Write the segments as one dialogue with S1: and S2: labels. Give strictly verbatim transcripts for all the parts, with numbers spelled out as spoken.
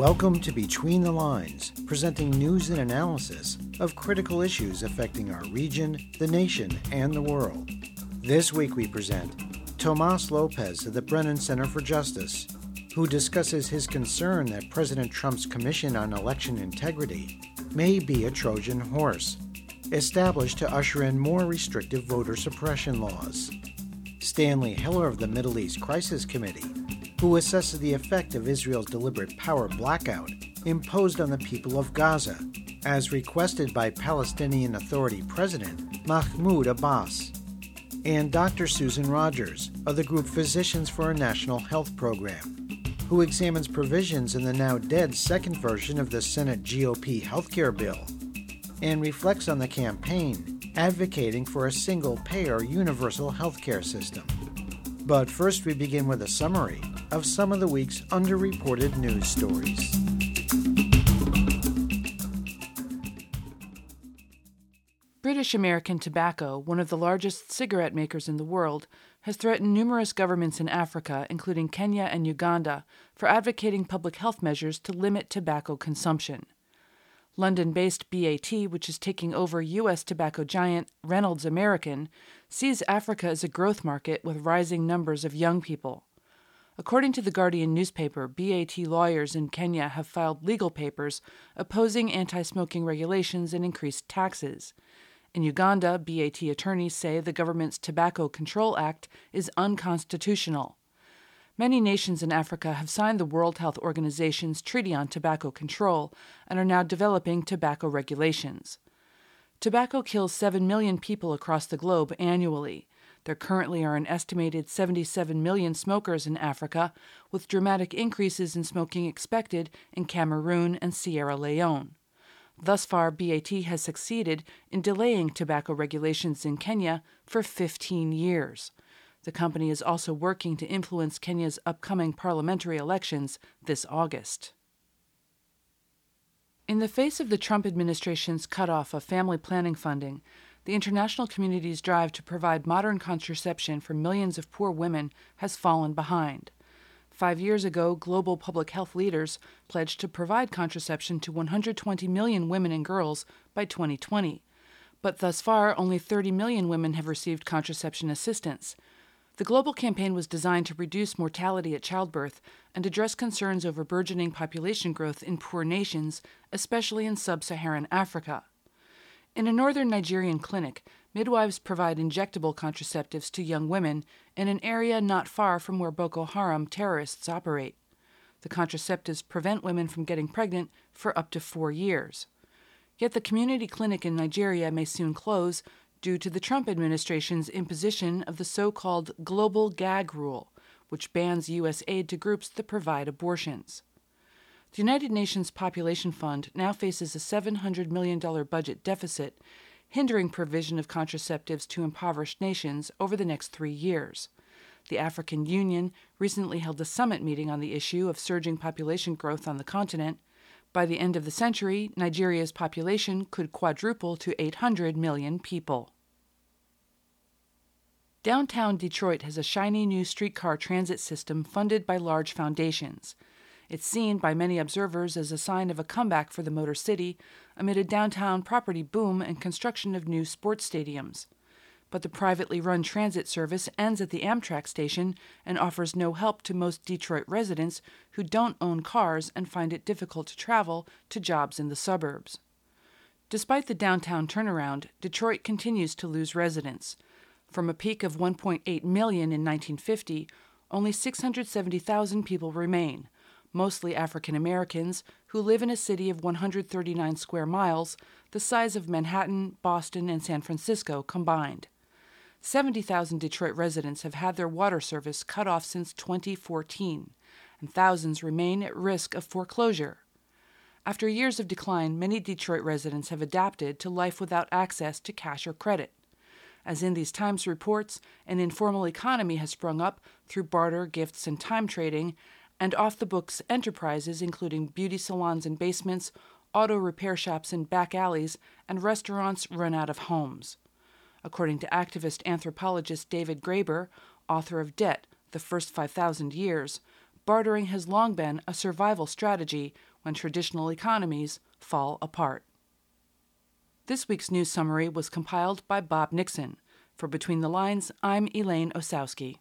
S1: Welcome to Between the Lines, presenting news and analysis of critical issues affecting our region, the nation, and the world. This week we present Tomas Lopez of the Brennan Center for Justice, who discusses his concern that President Trump's Commission on Election Integrity may be a Trojan horse, established to usher in more restrictive voter suppression laws. Stanley Hiller of the Middle East Crisis Committee, who assesses the effect of Israel's deliberate power blackout imposed on the people of Gaza, as requested by Palestinian Authority President Mahmoud Abbas, and Doctor Susan Rogers of the group Physicians for a National Health Program, who examines provisions in the now dead second version of the Senate G O P healthcare bill and reflects on the campaign advocating for a single-payer universal healthcare system. But first we begin with a summary of some of the week's underreported news stories.
S2: British American Tobacco, one of the largest cigarette makers in the world, has threatened numerous governments in Africa, including Kenya and Uganda, for advocating public health measures to limit tobacco consumption. London-based B A T, which is taking over U S tobacco giant Reynolds American, sees Africa as a growth market with rising numbers of young people. According to the Guardian newspaper, B A T lawyers in Kenya have filed legal papers opposing anti-smoking regulations and increased taxes. In Uganda, B A T attorneys say the government's Tobacco Control Act is unconstitutional. Many nations in Africa have signed the World Health Organization's Treaty on Tobacco Control and are now developing tobacco regulations. Tobacco kills seven million people across the globe annually. There currently are an estimated seventy-seven million smokers in Africa, with dramatic increases in smoking expected in Cameroon and Sierra Leone. Thus far, B A T has succeeded in delaying tobacco regulations in Kenya for fifteen years. The company is also working to influence Kenya's upcoming parliamentary elections this August. In the face of the Trump administration's cutoff of family planning funding, the international community's drive to provide modern contraception for millions of poor women has fallen behind. Five years ago, global public health leaders pledged to provide contraception to one hundred twenty million women and girls by twenty twenty. But thus far, only thirty million women have received contraception assistance. The global campaign was designed to reduce mortality at childbirth and address concerns over burgeoning population growth in poor nations, especially in sub-Saharan Africa. In a northern Nigerian clinic, midwives provide injectable contraceptives to young women in an area not far from where Boko Haram terrorists operate. The contraceptives prevent women from getting pregnant for up to four years. Yet the community clinic in Nigeria may soon close due to the Trump administration's imposition of the so-called Global Gag Rule, which bans U S aid to groups that provide abortions. The United Nations Population Fund now faces a seven hundred million dollars budget deficit, hindering provision of contraceptives to impoverished nations over the next three years. The African Union recently held a summit meeting on the issue of surging population growth on the continent. By the end of the century, Nigeria's population could quadruple to eight hundred million people. Downtown Detroit has a shiny new streetcar transit system funded by large foundations. It's seen by many observers as a sign of a comeback for the Motor City amid a downtown property boom and construction of new sports stadiums. But the privately run transit service ends at the Amtrak station and offers no help to most Detroit residents who don't own cars and find it difficult to travel to jobs in the suburbs. Despite the downtown turnaround, Detroit continues to lose residents. From a peak of one point eight million in nineteen fifty, only six hundred seventy thousand people remain, mostly African Americans who live in a city of one hundred thirty-nine square miles, the size of Manhattan, Boston, and San Francisco combined. seventy thousand Detroit residents have had their water service cut off since twenty fourteen, and thousands remain at risk of foreclosure. After years of decline, many Detroit residents have adapted to life without access to cash or credit. As in these Times reports, an informal economy has sprung up through barter, gifts, and time trading, and off-the-books enterprises including beauty salons in basements, auto repair shops in back alleys, and restaurants run out of homes. According to activist anthropologist David Graeber, author of Debt, The First five thousand Years, bartering has long been a survival strategy when traditional economies fall apart. This week's news summary was compiled by Bob Nixon. For Between the Lines, I'm Elaine Osowski.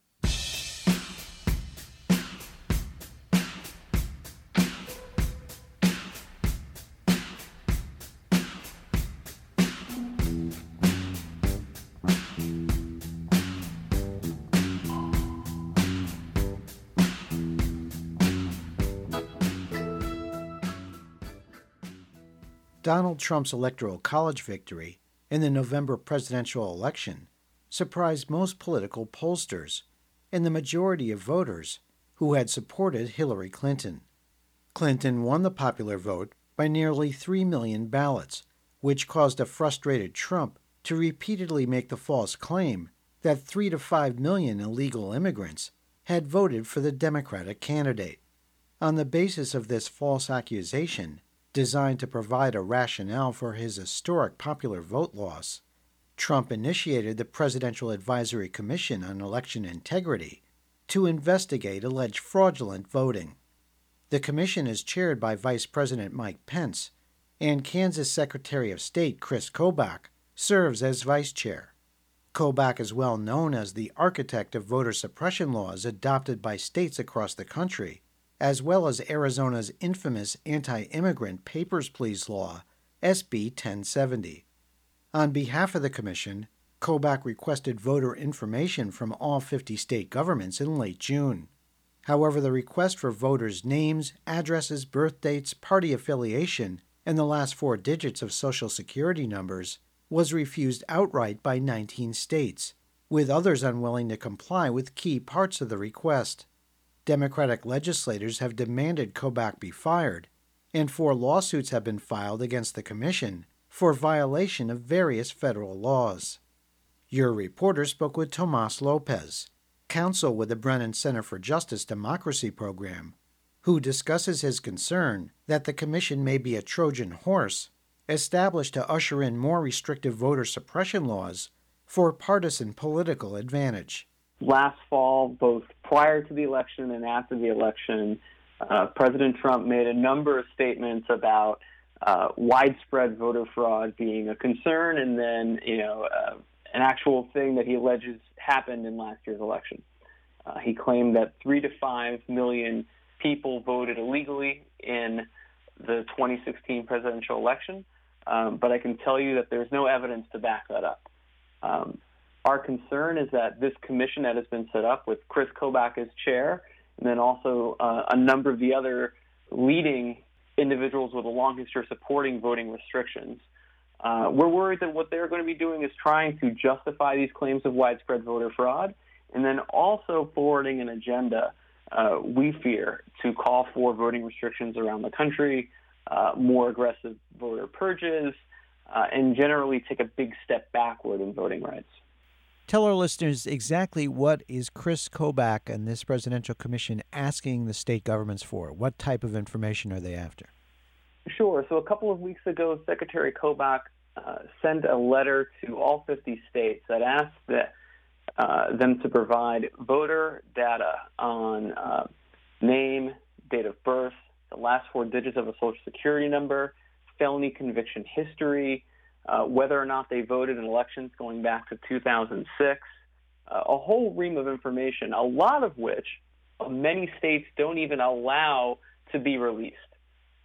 S1: Donald Trump's Electoral College victory in the November presidential election surprised most political pollsters and the majority of voters who had supported Hillary Clinton. Clinton won the popular vote by nearly three million ballots, which caused a frustrated Trump to repeatedly make the false claim that three to five million illegal immigrants had voted for the Democratic candidate. On the basis of this false accusation, designed to provide a rationale for his historic popular vote loss, Trump initiated the Presidential Advisory Commission on Election Integrity to investigate alleged fraudulent voting. The commission is chaired by Vice President Mike Pence, and Kansas Secretary of State Chris Kobach serves as vice chair. Kobach is well known as the architect of voter suppression laws adopted by states across the country, as well as Arizona's infamous anti-immigrant Papers, Please law, S B ten seventy. On behalf of the commission, Kobach requested voter information from all fifty state governments in late June. However, the request for voters' names, addresses, birth dates, party affiliation, and the last four digits of Social Security numbers was refused outright by nineteen states, with others unwilling to comply with key parts of the request. Democratic legislators have demanded Kobach be fired, and four lawsuits have been filed against the commission for violation of various federal laws. Your reporter spoke with Tomas Lopez, counsel with the Brennan Center for Justice Democracy program, who discusses his concern that the commission may be a Trojan horse established to usher in more restrictive voter suppression laws for partisan political advantage.
S3: Last fall, both prior to the election and after the election, uh, President Trump made a number of statements about uh, widespread voter fraud being a concern, and then, you know, uh, an actual thing that he alleges happened in last year's election. Uh, he claimed that three to five million people voted illegally in the twenty sixteen presidential election, um, but I can tell you that there's no evidence to back that up. Um, Our concern is that this commission that has been set up with Chris Kobach as chair, and then also uh, a number of the other leading individuals with a long history of supporting voting restrictions, uh, we're worried that what they're going to be doing is trying to justify these claims of widespread voter fraud, and then also forwarding an agenda, uh, we fear, to call for voting restrictions around the country, uh, more aggressive voter purges, uh, and generally take a big step backward in voting rights.
S4: Tell our listeners exactly what is Chris Kobach and this presidential commission asking the state governments for? What type of information are they after?
S3: Sure. So a couple of weeks ago, Secretary Kobach uh, sent a letter to all fifty states that asked that, uh, them to provide voter data on uh, name, date of birth, the last four digits of a Social Security number, felony conviction history, Uh, whether or not they voted in elections going back to two thousand six, uh, a whole ream of information, a lot of which uh, many states don't even allow to be released.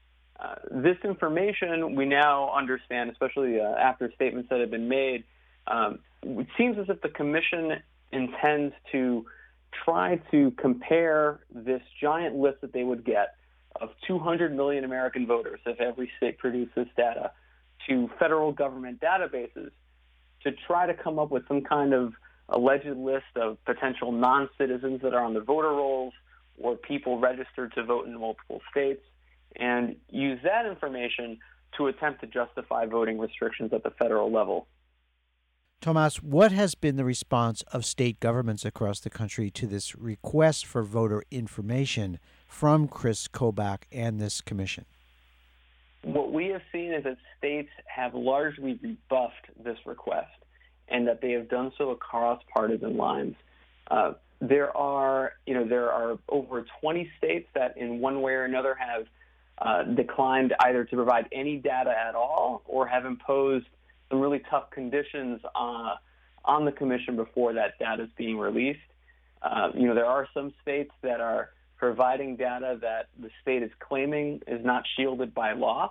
S3: Uh, this information we now understand, especially uh, after statements that have been made, um, it seems as if the commission intends to try to compare this giant list that they would get of two hundred million American voters if every state produced this data to federal government databases to try to come up with some kind of alleged list of potential non-citizens that are on the voter rolls or people registered to vote in multiple states, and use that information to attempt to justify voting restrictions at the federal level.
S4: Tomas, what has been the response of state governments across the country to this request for voter information from Chris Kobach and this commission?
S3: What we have seen is that states have largely rebuffed this request, and that they have done so across partisan lines. Uh, there are, you know, there are over twenty states that, in one way or another, have uh, declined either to provide any data at all or have imposed some really tough conditions uh, on the commission before that data is being released. Uh, you know, there are some states that are providing data that the state is claiming is not shielded by law.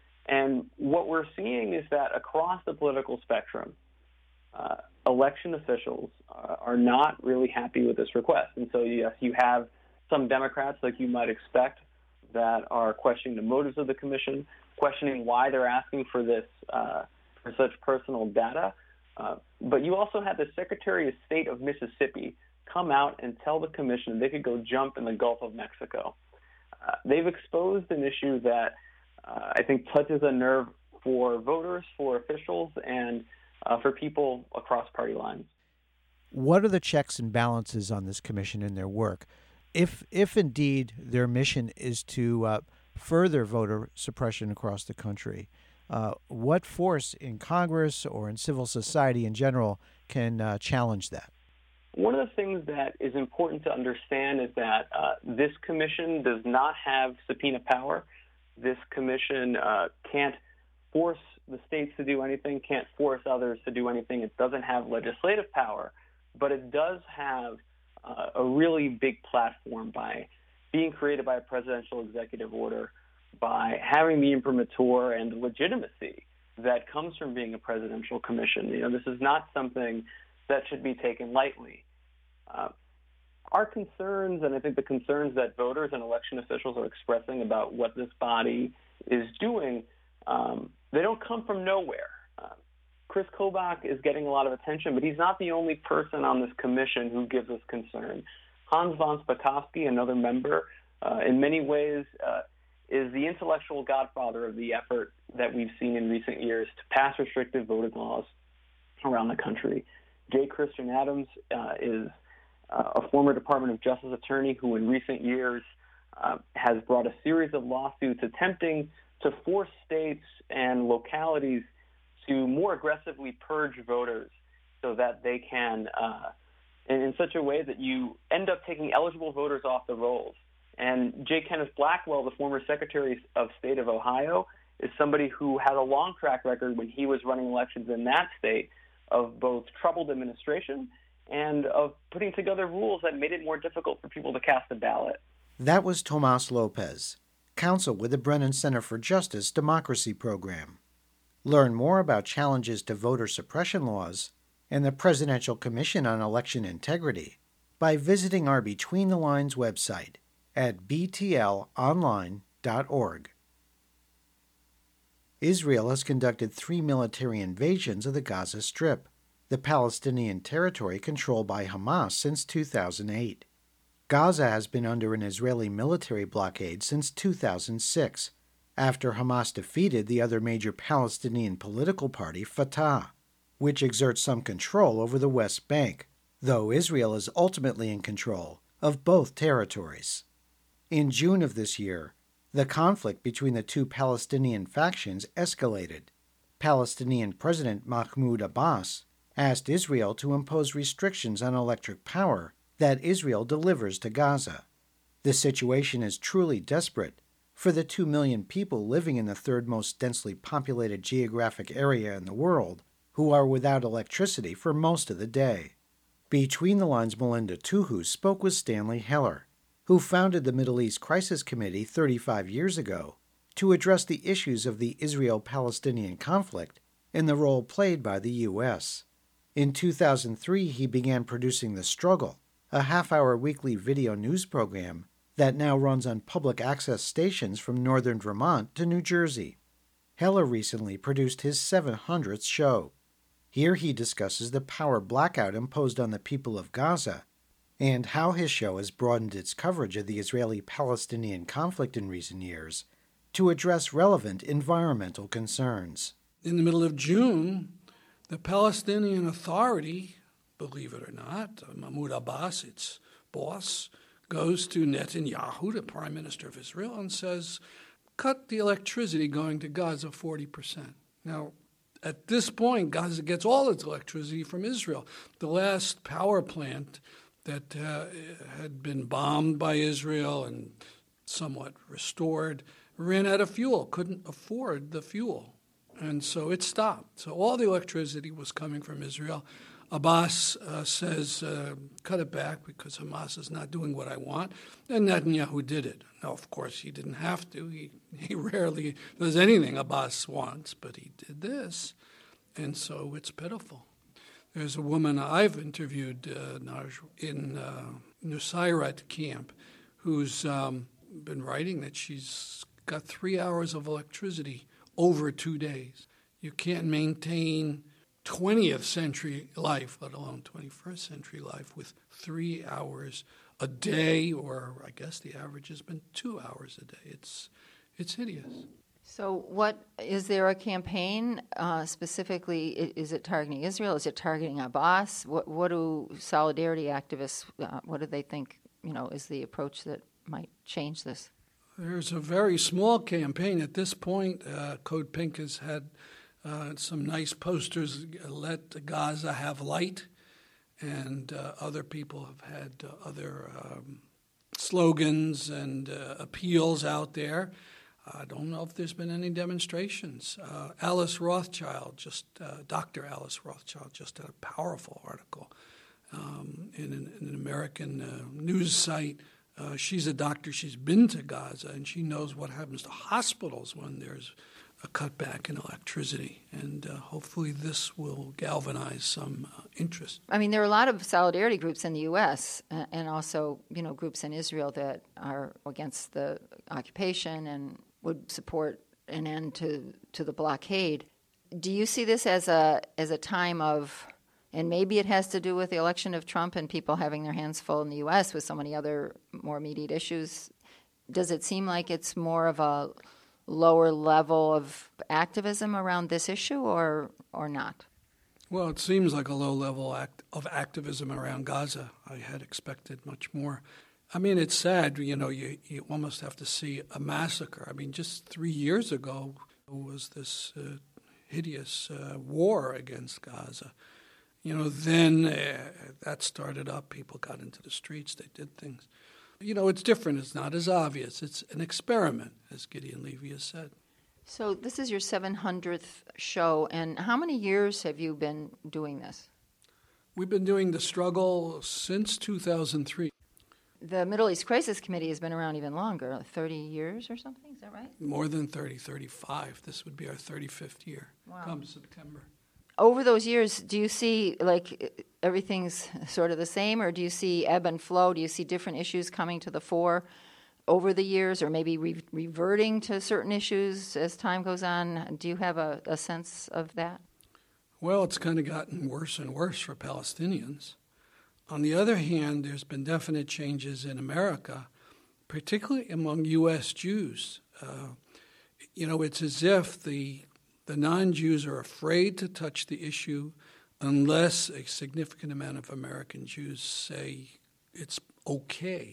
S3: And what we're seeing is that across the political spectrum, uh, election officials uh, are not really happy with this request. And so, yes, you have some Democrats, like you might expect, that are questioning the motives of the commission, questioning why they're asking for this, uh, for such personal data. Uh, but you also have the Secretary of State of Mississippi come out and tell the commission they could go jump in the Gulf of Mexico. Uh, they've exposed an issue that uh, I think touches a nerve for voters, for officials, and uh, for people across party lines.
S4: What are the checks and balances on this commission in their work? If, if indeed their mission is to uh, further voter suppression across the country, uh, what force in Congress or in civil society in general can uh, challenge that?
S3: One of the things that is important to understand is that uh, this commission does not have subpoena power. This commission uh, can't force the states to do anything, can't force others to do anything. It doesn't have legislative power, but it does have uh, a really big platform by being created by a presidential executive order, by having the imprimatur and the legitimacy that comes from being a presidential commission. You know, this is not something that should be taken lightly. Uh, our concerns, and I think the concerns that voters and election officials are expressing about what this body is doing, um, they don't come from nowhere. Uh, Chris Kobach is getting a lot of attention, but he's not the only person on this commission who gives us concern. Hans von Spakovsky, another member, uh, in many ways uh, is the intellectual godfather of the effort that we've seen in recent years to pass restrictive voting laws around the country. J. Christian Adams uh, is uh, a former Department of Justice attorney who in recent years uh, has brought a series of lawsuits attempting to force states and localities to more aggressively purge voters so that they can, uh, in, in such a way that you end up taking eligible voters off the rolls. And J. Kenneth Blackwell, the former Secretary of State of Ohio, is somebody who had a long track record when he was running elections in that state of both troubled administration and of putting together rules that made it more difficult for people to cast a ballot.
S1: That was Tomas Lopez, counsel with the Brennan Center for Justice Democracy Program. Learn more about challenges to voter suppression laws and the Presidential Commission on Election Integrity by visiting our Between the Lines website at b t l online dot org. Israel has conducted three military invasions of the Gaza Strip, the Palestinian territory controlled by Hamas since two thousand eight. Gaza has been under an Israeli military blockade since two thousand six, after Hamas defeated the other major Palestinian political party, Fatah, which exerts some control over the West Bank, though Israel is ultimately in control of both territories. In June of this year, the conflict between the two Palestinian factions escalated. Palestinian President Mahmoud Abbas asked Israel to impose restrictions on electric power that Israel delivers to Gaza. The situation is truly desperate for the two million people living in the third most densely populated geographic area in the world who are without electricity for most of the day. Between the Lines' Melinda Tuhu spoke with Stanley Heller, who founded the Middle East Crisis Committee thirty-five years ago to address the issues of the Israel-Palestinian conflict and the role played by the U S. In two thousand three, he began producing The Struggle, a half-hour weekly video news program that now runs on public access stations from northern Vermont to New Jersey. Heller recently produced his seven hundredth show. Here he discusses the power blackout imposed on the people of Gaza and how his show has broadened its coverage of the Israeli-Palestinian conflict in recent years to address relevant environmental concerns.
S5: In the middle of June, the Palestinian Authority, believe it or not, Mahmoud Abbas, its boss, goes to Netanyahu, the Prime Minister of Israel, and says, cut the electricity going to Gaza forty percent. Now, at this point, Gaza gets all its electricity from Israel. The last power plant that uh, had been bombed by Israel and somewhat restored ran out of fuel, couldn't afford the fuel. And so it stopped. So all the electricity was coming from Israel. Abbas uh, says, uh, cut it back because Hamas is not doing what I want. And Netanyahu did it. Now, of course, he didn't have to. He, he rarely does anything Abbas wants, but he did this. And so it's pitiful. There's a woman I've interviewed uh, in uh, Nusayrat camp who's um, been writing that she's got three hours of electricity over two days. You can't maintain twentieth century life, let alone twenty-first century life, with three hours a day, or I guess the average has been two hours a day. It's it's hideous.
S6: So what, is there a campaign uh, specifically, is it targeting Israel? Is it targeting Abbas? What, what do solidarity activists, uh, what do they think, you know, is the approach that might change this?
S5: There's a very small campaign at this point. Uh, Code Pink has had uh, some nice posters, Let Gaza Have Light, and uh, other people have had uh, other um, slogans and uh, appeals out there. I don't know if there's been any demonstrations. Uh, Alice Rothschild, just uh, Doctor Alice Rothschild, just had a powerful article um, in, an, in an American uh, news site. Uh, she's a doctor. She's been to Gaza, and she knows what happens to hospitals when there's a cutback in electricity. And uh, hopefully this will galvanize some uh, interest.
S6: I mean, there are a lot of solidarity groups in the U S uh, and also, you know, groups in Israel that are against the occupation and would support an end to, to the blockade. Do you see this as a as a time of, and maybe it has to do with the election of Trump and people having their hands full in the U S with so many other more immediate issues? Does it seem like it's more of a lower level of activism around this issue, or or not?
S5: Well, it seems like a low level act of activism around Gaza. I had expected much more. I mean, it's sad, you know, you, you almost have to see a massacre. I mean, just three years ago was this uh, hideous uh, war against Gaza. You know, then uh, that started up. People got into the streets. They did things. You know, it's different. It's not as obvious. It's an experiment, as Gideon Levy has said.
S6: So this is your seven hundredth show, and how many years have you been doing this?
S5: We've been doing the struggle since two thousand three.
S6: The Middle East Crisis Committee has been around even longer, like thirty years or something, is that right?
S5: More than thirty, thirty-five. This would be our thirty-fifth year,
S6: wow.
S5: Come September.
S6: Over those years, do you see, like, everything's sort of the same, or do you see ebb and flow? Do you see different issues coming to the fore over the years, or maybe re- reverting to certain issues as time goes on? Do you have a, a sense of that?
S5: Well, it's kind of gotten worse and worse for Palestinians. On the other hand, there's been definite changes in America, particularly among U S Jews. Uh, you know, it's as if the the non-Jews are afraid to touch the issue unless a significant amount of American Jews say it's okay.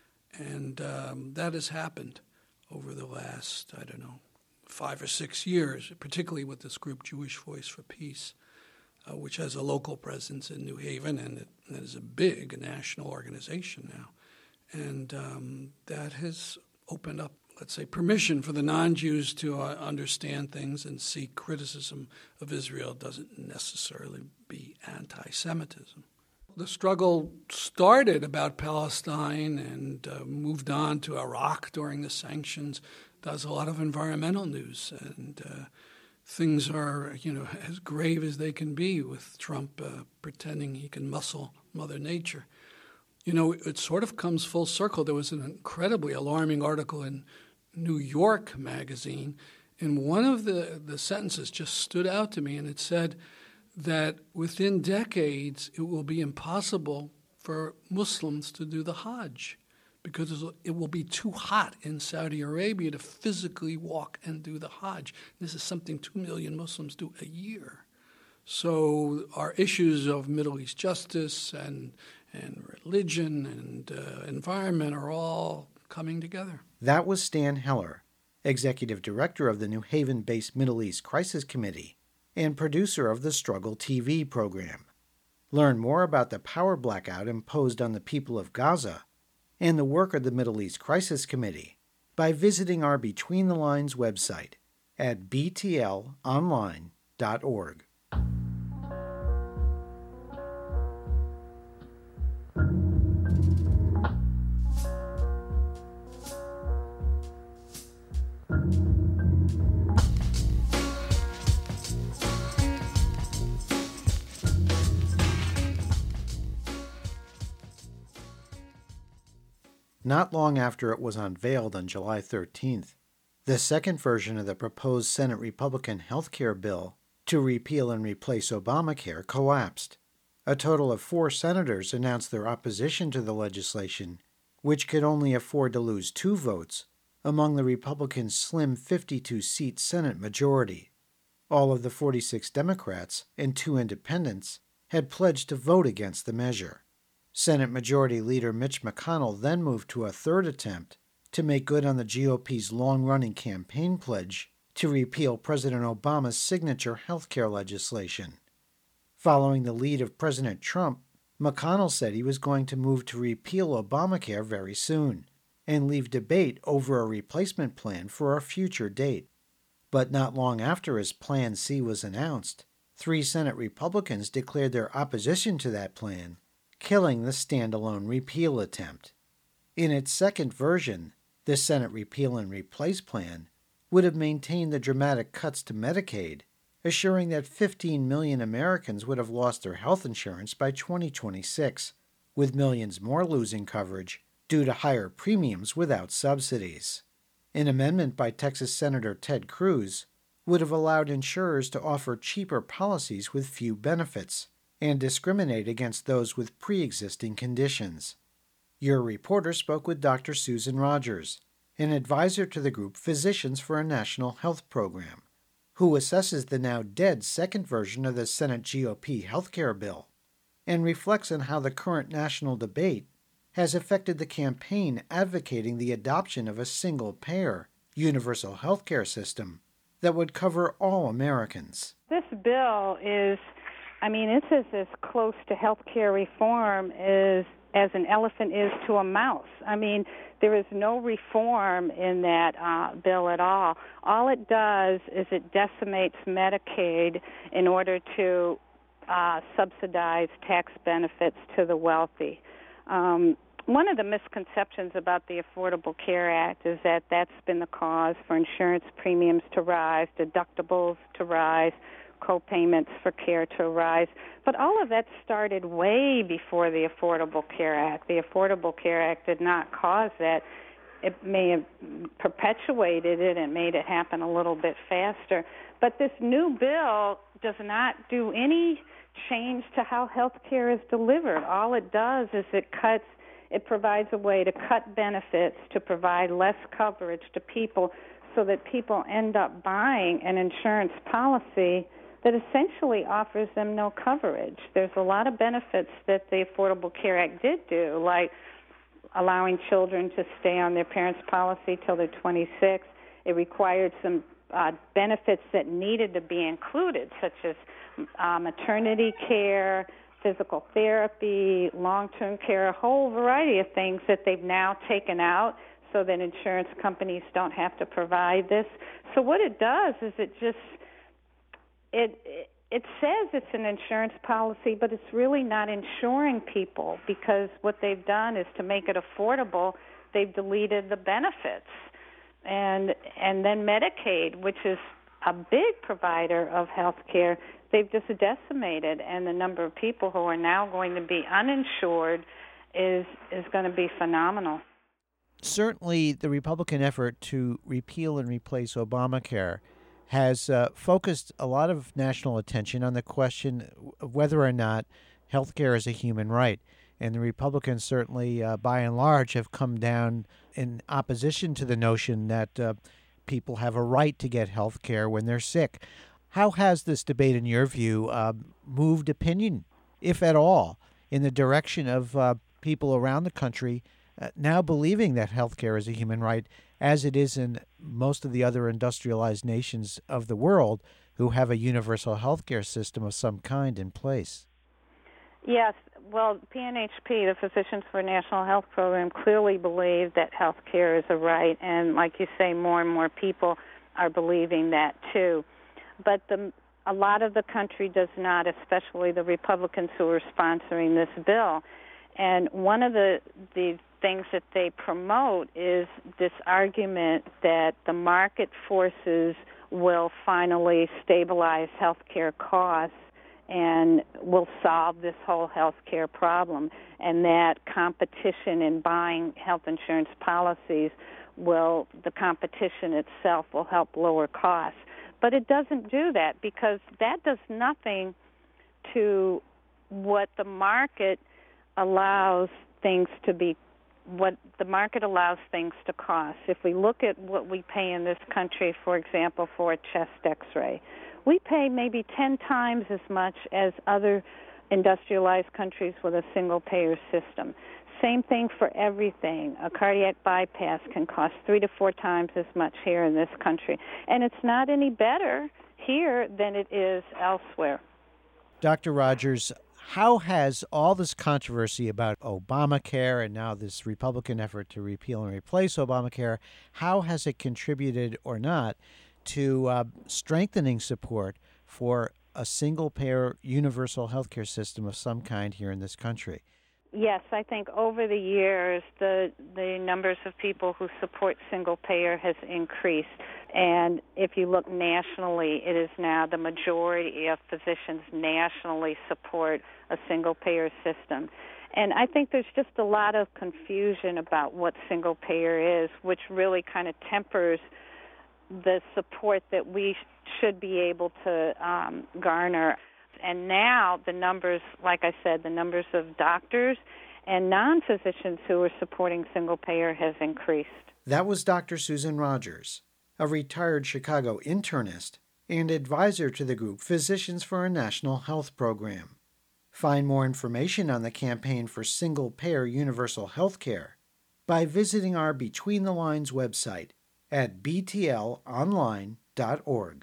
S5: And um, that has happened over the last, I don't know, five or six years, particularly with this group Jewish Voice for Peace, uh, which has a local presence in New Haven, and it, it is a big national organization now. And um, that has opened up, let's say, permission for the non-Jews to uh, understand things and see criticism of Israel doesn't necessarily be anti-Semitism. The struggle started about Palestine and uh, moved on to Iraq during the sanctions, does a lot of environmental news, and uh, things are, you know, as grave as they can be with Trump uh, pretending he can muscle Mother Nature. You know, it sort of comes full circle. There was an incredibly alarming article in New York magazine, and one of the, the sentences just stood out to me, and it said that within decades it will be impossible for Muslims to do the Hajj because it will be too hot in Saudi Arabia to physically walk and do the Hajj. This is something two million Muslims do a year. So our issues of Middle East justice and and religion and uh, environment are all coming together.
S1: That was Stan Heller, Executive Director of the New Haven-based Middle East Crisis Committee and producer of the Struggle T V program. Learn more about the power blackout imposed on the people of Gaza and the work of the Middle East Crisis Committee by visiting our Between the Lines website at b t l online dot org. Not long after it was unveiled on July thirteenth, the second version of the proposed Senate Republican health care bill to repeal and replace Obamacare collapsed. A total of four senators announced their opposition to the legislation, which could only afford to lose two votes among the Republicans' slim fifty-two seat Senate majority. All of the forty-six Democrats and two independents had pledged to vote against the measure. Senate Majority Leader Mitch McConnell then moved to a third attempt to make good on the G O P's long-running campaign pledge to repeal President Obama's signature health care legislation. Following the lead of President Trump, McConnell said he was going to move to repeal Obamacare very soon and leave debate over a replacement plan for a future date. But not long after his Plan C was announced, three Senate Republicans declared their opposition to that plan, killing the standalone repeal attempt. In its second version, the Senate Repeal and Replace plan would have maintained the dramatic cuts to Medicaid, assuring that fifteen million Americans would have lost their health insurance by twenty twenty-six, with millions more losing coverage due to higher premiums without subsidies. An amendment by Texas Senator Ted Cruz would have allowed insurers to offer cheaper policies with few benefits and discriminate against those with pre-existing conditions. Your reporter spoke with Doctor Susan Rogers, an advisor to the group Physicians for a National Health Program, who assesses the now dead second version of the Senate G O P healthcare bill and reflects on how the current national debate has affected the campaign advocating the adoption of a single-payer, universal healthcare system that would cover all Americans.
S7: This bill is I mean, this is as close to health care reform as, as an elephant is to a mouse. I mean, there is no reform in that uh, bill at all. All it does is it decimates Medicaid in order to uh, subsidize tax benefits to the wealthy. Um, one of the misconceptions about the Affordable Care Act is that that's been the cause for insurance premiums to rise, deductibles to rise, co-payments for care to rise. But all of that started way before the Affordable Care Act. The Affordable Care Act did not cause that. It may have perpetuated it and made it happen a little bit faster. But this new bill does not do any change to how health care is delivered. All it does is it cuts, it provides a way to cut benefits, to provide less coverage to people so that people end up buying an insurance policy that essentially offers them no coverage. There's a lot of benefits that the Affordable Care Act did do, like allowing children to stay on their parents' policy till they're twenty-six. It required some uh, benefits that needed to be included, such as uh, maternity care, physical therapy, long-term care, a whole variety of things that they've now taken out so that insurance companies don't have to provide this. So what it does is it just It it says it's an insurance policy, but it's really not insuring people, because what they've done is to make it affordable, they've deleted the benefits. And and then Medicaid, which is a big provider of health care, they've just decimated, and the number of people who are now going to be uninsured is is going to be phenomenal.
S4: Certainly, the Republican effort to repeal and replace Obamacare has uh, focused a lot of national attention on the question of whether or not health care is a human right. And the Republicans certainly, uh, by and large, have come down in opposition to the notion that uh, people have a right to get health care when they're sick. How has this debate, in your view, uh, moved opinion, if at all, in the direction of uh, people around the country uh, now believing that health care is a human right, as it is in most of the other industrialized nations of the world who have a universal health care system of some kind in place?
S7: Yes. Well, P N H P, the Physicians for National Health Program, clearly believe that health care is a right, and like you say, more and more people are believing that too. But the, a lot of the country does not, especially the Republicans who are sponsoring this bill. And one of the, the things that they promote is this argument that the market forces will finally stabilize health care costs and will solve this whole health care problem, and that competition in buying health insurance policies will, the competition itself will help lower costs. But it doesn't do that, because that does nothing to what the market allows things to be, what the market allows things to cost. If we look at what we pay in this country, for example, for a chest x-ray, we pay maybe ten times as much as other industrialized countries with a single-payer system. Same thing for everything. A cardiac bypass can cost three to four times as much here in this country. And it's not any better here than it is elsewhere.
S4: Doctor Rogers, how has all this controversy about Obamacare and now this Republican effort to repeal and replace Obamacare, how has it contributed or not to uh, strengthening support for a single-payer universal healthcare system of some kind here in this country?
S7: Yes, I think over the years, the the numbers of people who support single-payer has increased. And if you look nationally, it is now the majority of physicians nationally support a single-payer system. And I think there's just a lot of confusion about what single-payer is, which really kind of tempers the support that we should be able to um, garner. And now the numbers, like I said, the numbers of doctors and non-physicians who are supporting single-payer has increased.
S1: That was Doctor Susan Rogers, a retired Chicago internist and advisor to the group Physicians for a National Health Program. Find more information on the campaign for single-payer universal health care by visiting our Between the Lines website at b t l online dot org.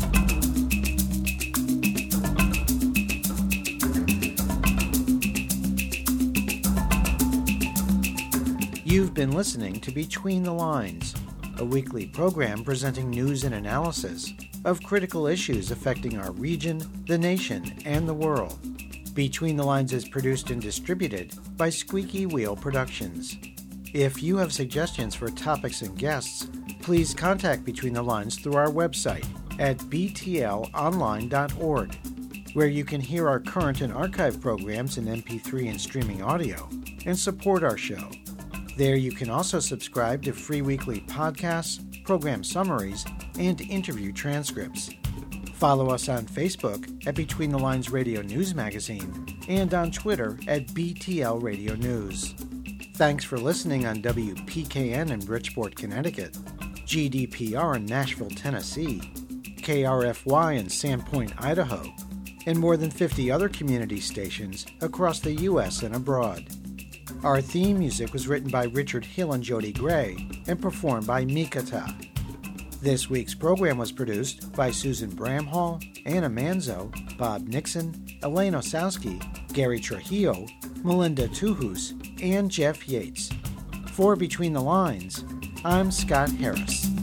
S1: You've been listening to Between the Lines, a weekly program presenting news and analysis of critical issues affecting our region, the nation, and the world. Between the Lines is produced and distributed by Squeaky Wheel Productions. If you have suggestions for topics and guests, please contact Between the Lines through our website at b t l online dot org, where you can hear our current and archive programs in M P three and streaming audio, and support our show. There you can also subscribe to free weekly podcasts, program summaries, and interview transcripts. Follow us on Facebook at Between the Lines Radio News Magazine and on Twitter at B T L Radio News. Thanks for listening on W P K N in Bridgeport, Connecticut, G D P R in Nashville, Tennessee, K R F Y in Sandpoint, Idaho, and more than fifty other community stations across the U S and abroad. Our theme music was written by Richard Hill and Jody Gray and performed by Mikata. This week's program was produced by Susan Bramhall, Anna Manzo, Bob Nixon, Elaine Osowski, Gary Trujillo, Melinda Tuhus, and Jeff Yates. For Between the Lines, I'm Scott Harris.